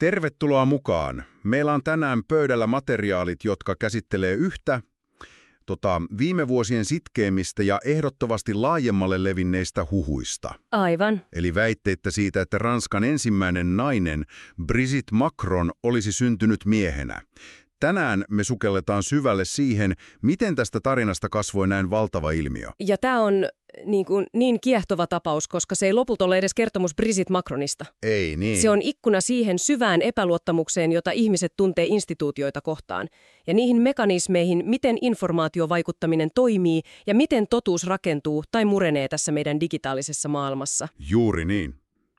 Tervetuloa mukaan. Meillä on tänään pöydällä materiaalit, jotka käsittelee yhtä viime vuosien sitkeimmistä ja ehdottomasti laajemmalle levinneistä huhuista. Aivan. Eli väitteitä siitä, että Ranskan ensimmäinen nainen, Brigitte Macron, olisi syntynyt miehenä. Tänään me sukelletaan syvälle siihen, miten tästä tarinasta kasvoi näin valtava ilmiö. Ja tämä on niin kiehtova tapaus, koska se ei lopulta ole edes kertomus Brigitte Macronista. Ei niin. Se on ikkuna siihen syvään epäluottamukseen, jota ihmiset tuntee instituutioita kohtaan. Ja niihin mekanismeihin, miten informaatiovaikuttaminen toimii ja miten totuus rakentuu tai murenee tässä meidän digitaalisessa maailmassa. Juuri niin.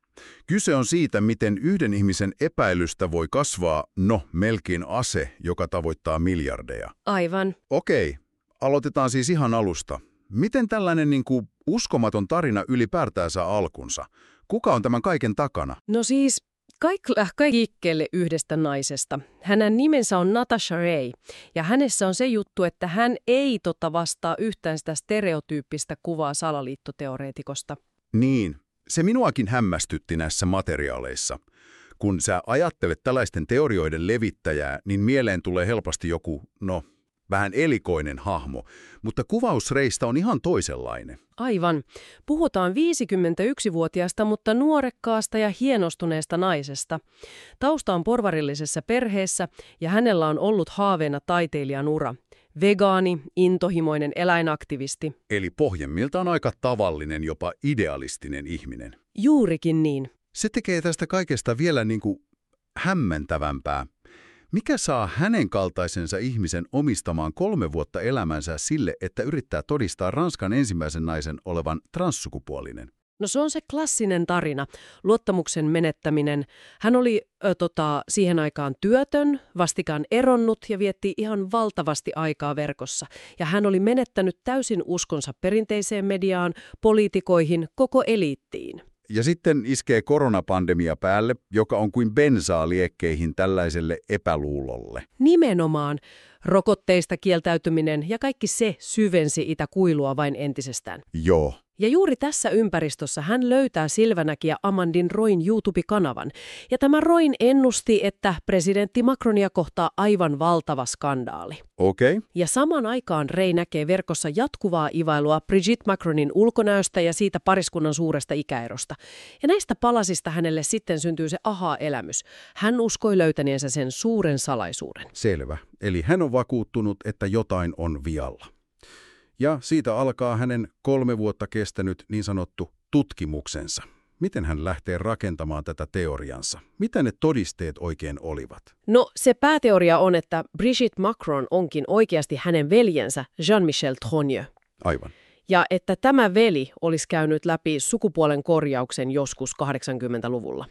Kyse on siitä, miten yhden ihmisen epäilystä voi kasvaa, melkein ase, joka tavoittaa miljardeja. Aivan. Okei, aloitetaan siis ihan alusta. Miten tällainen uskomaton tarina ylipäätään saa alkunsa? Kuka on tämän kaiken takana? No siis, kaikki lähti liikkeelle yhdestä naisesta. Hänen nimensä on Natasha Ray, ja hänessä on se juttu, että hän ei vastaa yhtään sitä stereotyyppistä kuvaa salaliittoteoreetikosta. Niin. Se minuakin hämmästytti näissä materiaaleissa. Kun sä ajattelet tällaisten teorioiden levittäjää, niin mieleen tulee helposti joku, vähän elikoinen hahmo, mutta kuvaus Raysta on ihan toisenlainen. Aivan. Puhutaan 51-vuotiaasta, mutta nuorekkaasta ja hienostuneesta naisesta. Tausta on porvarillisessa perheessä ja hänellä on ollut haaveena taiteilijan ura. Vegaani, intohimoinen eläinaktivisti. Eli pohjimmiltaan aika tavallinen, jopa idealistinen ihminen. Juurikin niin. Se tekee tästä kaikesta vielä hämmentävämpää. Mikä saa hänen kaltaisensa ihmisen omistamaan 3 vuotta elämänsä sille, että yrittää todistaa Ranskan ensimmäisen naisen olevan transsukupuolinen? No se on se klassinen tarina, luottamuksen menettäminen. Hän oli siihen aikaan työtön, vastikään eronnut ja vietti ihan valtavasti aikaa verkossa. Ja hän oli menettänyt täysin uskonsa perinteiseen mediaan, poliitikoihin, koko eliittiin. Ja sitten iskee koronapandemia päälle, joka on kuin bensaa liekkeihin tällaiselle epäluulolle. Nimenomaan. Rokotteista kieltäytyminen ja kaikki se syvensi itäkuilua vain entisestään. Joo. Ja juuri tässä ympäristössä hän löytää silvänäkijä Amandine Royn YouTube-kanavan. Ja tämä Royn ennusti, että presidentti Macronia kohtaa aivan valtava skandaali. Okei. Ja samaan aikaan Ray näkee verkossa jatkuvaa ivailua Brigitte Macronin ulkonäöstä ja siitä pariskunnan suuresta ikäerosta. Ja näistä palasista hänelle sitten syntyy se aha-elämys. Hän uskoi löytäneensä sen suuren salaisuuden. Selvä. Eli hän on vakuuttunut, että jotain on vialla. Ja siitä alkaa hänen 3 vuotta kestänyt niin sanottu tutkimuksensa. Miten hän lähtee rakentamaan tätä teoriansa? Mitä ne todisteet oikein olivat? No se pääteoria on, että Brigitte Macron onkin oikeasti hänen veljensä Jean-Michel Trogneux. Aivan. Ja että tämä veli olisi käynyt läpi sukupuolen korjauksen joskus 80-luvulla.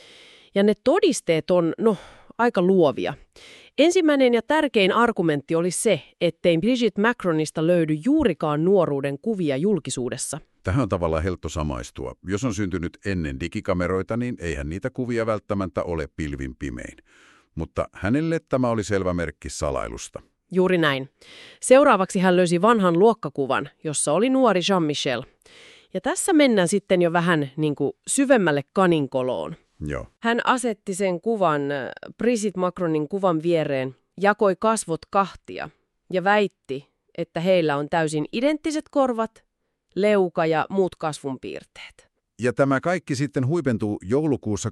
Ja ne todisteet on, aika luovia. Ensimmäinen ja tärkein argumentti oli se, ettei Brigitte Macronista löydy juurikaan nuoruuden kuvia julkisuudessa. Tähän on tavallaan helppo samaistua. Jos on syntynyt ennen digikameroita, niin eihän niitä kuvia välttämättä ole pilvin pimein. Mutta hänelle tämä oli selvä merkki salailusta. Juuri näin. Seuraavaksi hän löysi vanhan luokkakuvan, jossa oli nuori Jean-Michel. Ja tässä mennään sitten jo vähän syvemmälle kaninkoloon. Joo. Hän asetti sen kuvan Brigitte Macronin kuvan viereen, jakoi kasvot kahtia ja väitti, että heillä on täysin identtiset korvat, leuka ja muut kasvunpiirteet. Ja tämä kaikki sitten huipentuu joulukuussa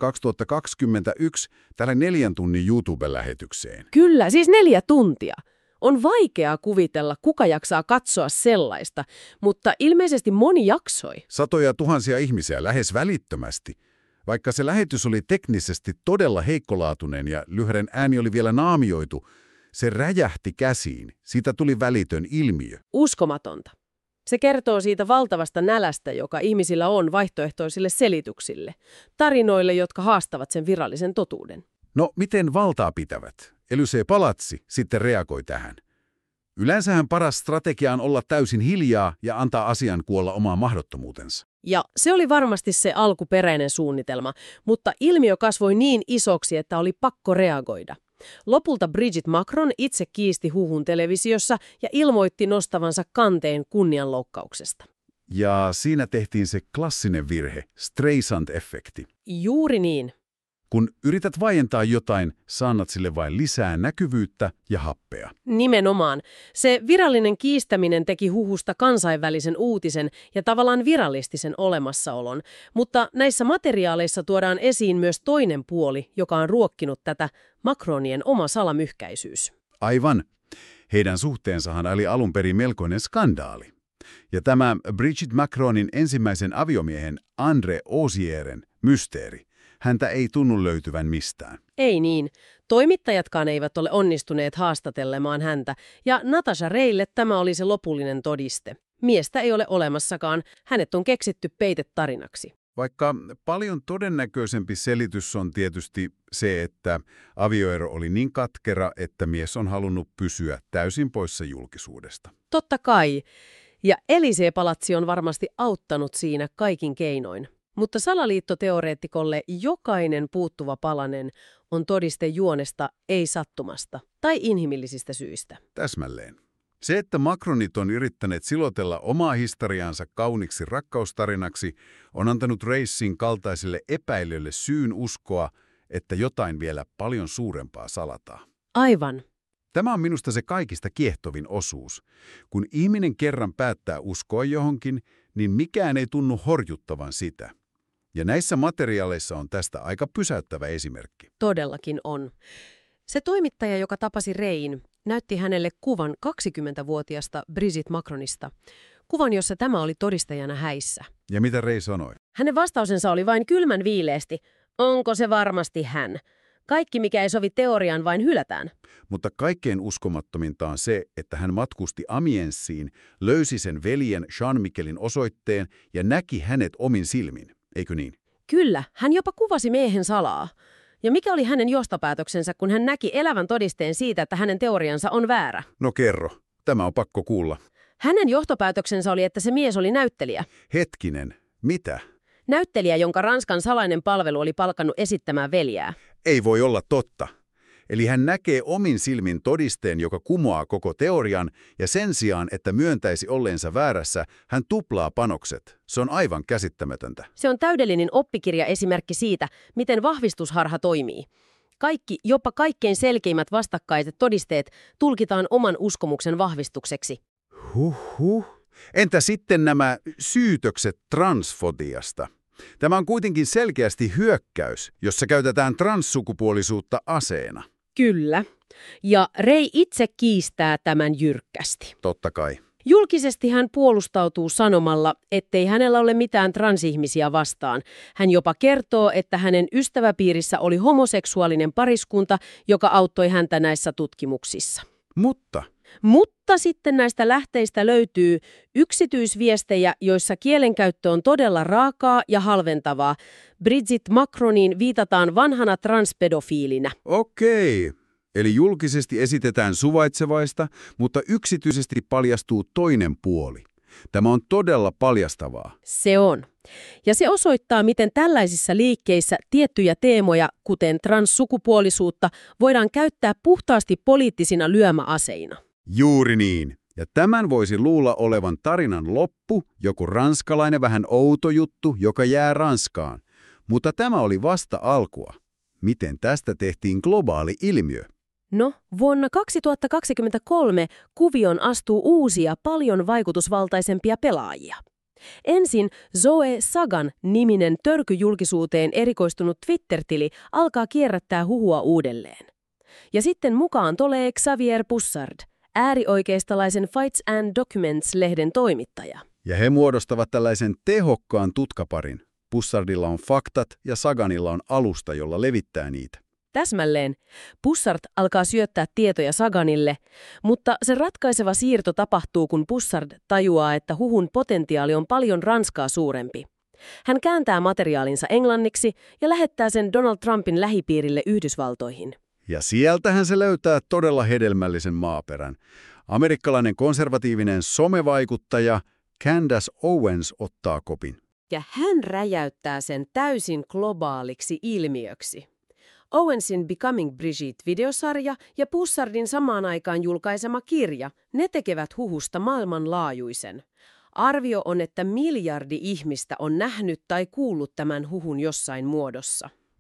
2021 tällä 4 tunnin YouTube-lähetykseen. Kyllä, siis 4 tuntia. On vaikeaa kuvitella, kuka jaksaa katsoa sellaista, mutta ilmeisesti moni jaksoi. Satoja tuhansia ihmisiä lähes välittömästi. Vaikka se lähetys oli teknisesti todella heikkolaatuinen ja lyhyen ääni oli vielä naamioitu, se räjähti käsiin. Siitä tuli välitön ilmiö. Uskomatonta. Se kertoo siitä valtavasta nälästä, joka ihmisillä on vaihtoehtoisille selityksille, tarinoille, jotka haastavat sen virallisen totuuden. No, miten valtaa pitävät? Élysée palatsi sitten reagoi tähän. Yleensähän paras strategia on olla täysin hiljaa ja antaa asian kuolla omaan mahdottomuutensa. Ja se oli varmasti se alkuperäinen suunnitelma, mutta ilmiö kasvoi niin isoksi, että oli pakko reagoida. Lopulta Brigitte Macron itse kiisti huhun televisiossa ja ilmoitti nostavansa kanteen kunnianloukkauksesta. Ja siinä tehtiin se klassinen virhe, Streisand-efekti. Juuri niin. Kun yrität vaientaa jotain, saannat sille vain lisää näkyvyyttä ja happea. Nimenomaan. Se virallinen kiistäminen teki huhusta kansainvälisen uutisen ja tavallaan virallistisen olemassaolon, mutta näissä materiaaleissa tuodaan esiin myös toinen puoli, joka on ruokkinut tätä Macronien oma salamyhkäisyys. Aivan. Heidän suhteensahan oli alun perin melkoinen skandaali. Ja tämä Brigitte Macronin ensimmäisen aviomiehen André Osieren mysteeri, häntä ei tunnu löytyvän mistään. Ei niin. Toimittajatkaan eivät ole onnistuneet haastatelemaan häntä, ja Natasha Reille tämä oli se lopullinen todiste. Miestä ei ole olemassakaan, hänet on keksitty peitetarinaksi. Vaikka paljon todennäköisempi selitys on tietysti se, että avioero oli niin katkera, että mies on halunnut pysyä täysin poissa julkisuudesta. Totta kai. Ja Élysée-palatsi on varmasti auttanut siinä kaikin keinoin. Mutta salaliittoteoreetikolle jokainen puuttuva palanen on todiste juonesta, ei sattumasta tai inhimillisistä syistä. Täsmälleen. Se, että Macronit on yrittäneet silotella omaa historiaansa kauniksi rakkaustarinaksi, on antanut Reissin kaltaisille epäilijöille syyn uskoa, että jotain vielä paljon suurempaa salataan. Aivan. Tämä on minusta se kaikista kiehtovin osuus. Kun ihminen kerran päättää uskoa johonkin, niin mikään ei tunnu horjuttavan sitä. Ja näissä materiaaleissa on tästä aika pysäyttävä esimerkki. Todellakin on. Se toimittaja, joka tapasi Rein, näytti hänelle kuvan 20-vuotiaasta Brigitte Macronista. Kuvan, jossa tämä oli todistajana häissä. Ja mitä Rei sanoi? Hänen vastausensa oli vain kylmän viileästi. Onko se varmasti hän? Kaikki, mikä ei sovi teoriaan, vain hylätään. Mutta kaikkein uskomattominta on se, että hän matkusti Amiensiin, löysi sen veljen Jean-Michelin osoitteen ja näki hänet omin silmin. Eikö niin? Kyllä, hän jopa kuvasi miehen salaa. Ja mikä oli hänen johtopäätöksensä, kun hän näki elävän todisteen siitä, että hänen teoriansa on väärä? No kerro, tämä on pakko kuulla. Hänen johtopäätöksensä oli, että se mies oli näyttelijä. Hetkinen, mitä? Näyttelijä, jonka Ranskan salainen palvelu oli palkannut esittämään veljää. Ei voi olla totta. Eli hän näkee omin silmin todisteen, joka kumoaa koko teorian, ja sen sijaan, että myöntäisi olleensa väärässä, hän tuplaa panokset. Se on aivan käsittämätöntä. Se on täydellinen oppikirjaesimerkki siitä, miten vahvistusharha toimii. Kaikki, jopa kaikkein selkeimmät vastakkaiset todisteet tulkitaan oman uskomuksen vahvistukseksi. Huhhuh. Entä sitten nämä syytökset transfobiasta? Tämä on kuitenkin selkeästi hyökkäys, jossa käytetään transsukupuolisuutta aseena. Kyllä. Ja Rei itse kiistää tämän jyrkkästi. Totta kai. Julkisesti hän puolustautuu sanomalla, ettei hänellä ole mitään transihmisiä vastaan. Hän jopa kertoo, että hänen ystäväpiirissä oli homoseksuaalinen pariskunta, joka auttoi häntä näissä tutkimuksissa. Mutta sitten näistä lähteistä löytyy yksityisviestejä, joissa kielenkäyttö on todella raakaa ja halventavaa. Brigitte Macroniin viitataan vanhana transpedofiilinä. Okei. Eli julkisesti esitetään suvaitsevaista, mutta yksityisesti paljastuu toinen puoli. Tämä on todella paljastavaa. Se on. Ja se osoittaa, miten tällaisissa liikkeissä tiettyjä teemoja, kuten transsukupuolisuutta, voidaan käyttää puhtaasti poliittisina lyömäaseina. Juuri niin. Ja tämän voisi luulla olevan tarinan loppu, joku ranskalainen vähän outo juttu, joka jää Ranskaan. Mutta tämä oli vasta alkua. Miten tästä tehtiin globaali ilmiö? No, vuonna 2023 kuvioon astuu uusia, paljon vaikutusvaltaisempia pelaajia. Ensin Zoe Sagan-niminen törkyjulkisuuteen erikoistunut Twitter-tili alkaa kierrättää huhua uudelleen. Ja sitten mukaan tulee Xavier Bussard, äärioikeistolaisen Fights and Documents-lehden toimittaja. Ja he muodostavat tällaisen tehokkaan tutkaparin. Bussardilla on faktat ja Saganilla on alusta, jolla levittää niitä. Täsmälleen. Bussard alkaa syöttää tietoja Saganille, mutta se ratkaiseva siirto tapahtuu, kun Bussard tajuaa, että huhun potentiaali on paljon Ranskaa suurempi. Hän kääntää materiaalinsa englanniksi ja lähettää sen Donald Trumpin lähipiirille Yhdysvaltoihin. Ja sieltähän se löytää todella hedelmällisen maaperän. Amerikkalainen konservatiivinen somevaikuttaja Candace Owens ottaa kopin. Ja hän räjäyttää sen täysin globaaliksi ilmiöksi. Owensin Becoming Brigitte-videosarja ja Bussardin samaan aikaan julkaisema kirja, ne tekevät huhusta maailmanlaajuisen. Arvio on, että 1 miljardi ihmistä on nähnyt tai kuullut tämän huhun jossain muodossa.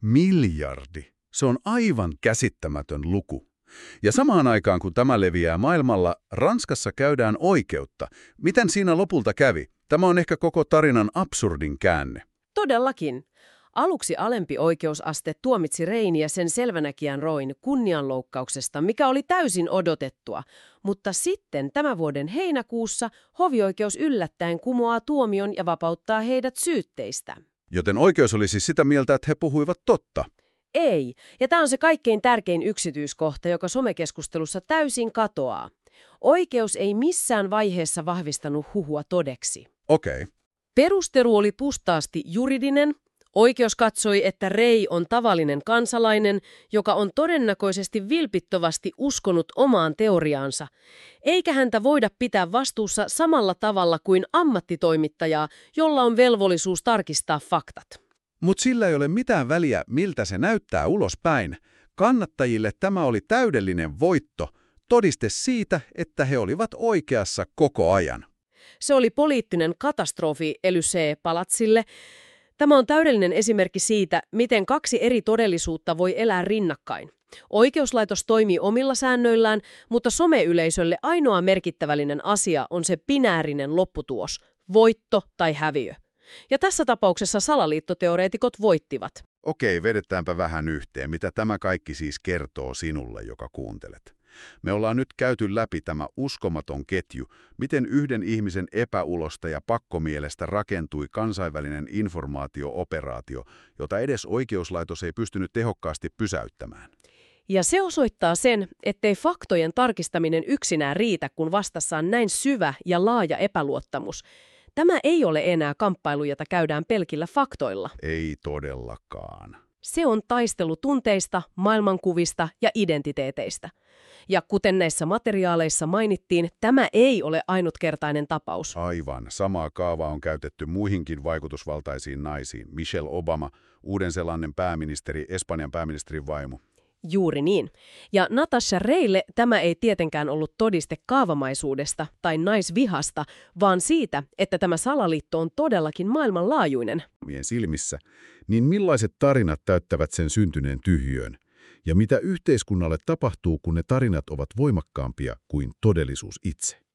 Miljardi. Se on aivan käsittämätön luku. Ja samaan aikaan, kun tämä leviää maailmalla, Ranskassa käydään oikeutta. Miten siinä lopulta kävi? Tämä on ehkä koko tarinan absurdin käänne. Todellakin. Aluksi alempi oikeusaste tuomitsi Reiniä sen selvänäkijän Roin kunnianloukkauksesta, mikä oli täysin odotettua. Mutta sitten tämän vuoden heinäkuussa hovioikeus yllättäen kumoaa tuomion ja vapauttaa heidät syytteistä. Joten oikeus oli siis sitä mieltä, että he puhuivat totta. Ei, ja tämä on se kaikkein tärkein yksityiskohta, joka somekeskustelussa täysin katoaa. Oikeus ei missään vaiheessa vahvistanut huhua todeksi. Okei. Perustelu oli puhtaasti juridinen. Oikeus katsoi, että Rei on tavallinen kansalainen, joka on todennäköisesti vilpittömästi uskonut omaan teoriaansa, eikä häntä voida pitää vastuussa samalla tavalla kuin ammattitoimittajaa, jolla on velvollisuus tarkistaa faktat. Mutta sillä ei ole mitään väliä, miltä se näyttää ulospäin. Kannattajille tämä oli täydellinen voitto, todiste siitä, että he olivat oikeassa koko ajan. Se oli poliittinen katastrofi Élysée-palatsille. Tämä on täydellinen esimerkki siitä, miten kaksi eri todellisuutta voi elää rinnakkain. Oikeuslaitos toimii omilla säännöillään, mutta someyleisölle ainoa merkittävällinen asia on se binäärinen lopputulos, voitto tai häviö. Ja tässä tapauksessa salaliittoteoreetikot voittivat. Okei, vedetäänpä vähän yhteen. Mitä tämä kaikki siis kertoo sinulle, joka kuuntelet? Me ollaan nyt käyty läpi tämä uskomaton ketju, miten yhden ihmisen epäulosta ja pakkomielestä rakentui kansainvälinen informaatio-operaatio, jota edes oikeuslaitos ei pystynyt tehokkaasti pysäyttämään. Ja se osoittaa sen, ettei faktojen tarkistaminen yksinään riitä, kun vastassa on näin syvä ja laaja epäluottamus. Tämä ei ole enää kamppailu, jota käydään pelkillä faktoilla. Ei todellakaan. Se on taistelu tunteista, maailmankuvista ja identiteeteistä. Ja kuten näissä materiaaleissa mainittiin, tämä ei ole ainutkertainen tapaus. Aivan. Samaa kaavaa on käytetty muihinkin vaikutusvaltaisiin naisiin. Michelle Obama, Uuden-Seelannin pääministeri, Espanjan pääministerin vaimo. Juuri niin. Ja Natasha Reille tämä ei tietenkään ollut todiste kaavamaisuudesta tai naisvihasta, vaan siitä, että tämä salaliitto on todellakin maailmanlaajuinen. Mien silmissä, niin millaiset tarinat täyttävät sen syntyneen tyhjiön? Ja mitä yhteiskunnalle tapahtuu, kun ne tarinat ovat voimakkaampia kuin todellisuus itse?